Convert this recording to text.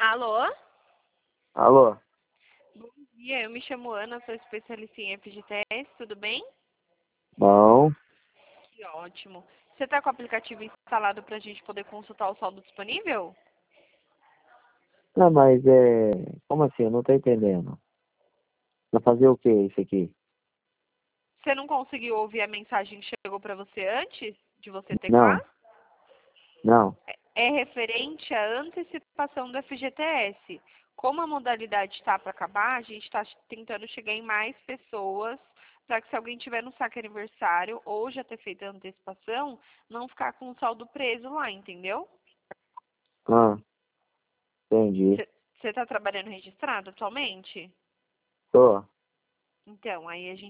Alô? Alô? Bom dia, eu me chamo Ana, sou especialista em FGTS, tudo bem? Bom. Que ótimo. Você está com o aplicativo instalado para a gente poder consultar o saldo disponível? Não, mas como assim? Eu não tô entendendo. Pra fazer o que isso aqui? Você não conseguiu ouvir a mensagem que chegou para você antes de você teclar? Não, não. É referente à antecipação do FGTS. Como a modalidade está para acabar, a gente está tentando chegar em mais pessoas para que se alguém tiver no saque aniversário ou já ter feito a antecipação, não ficar com o saldo preso lá, entendeu? Ah, entendi. Você está trabalhando registrado atualmente? Tô. Então, aí a gente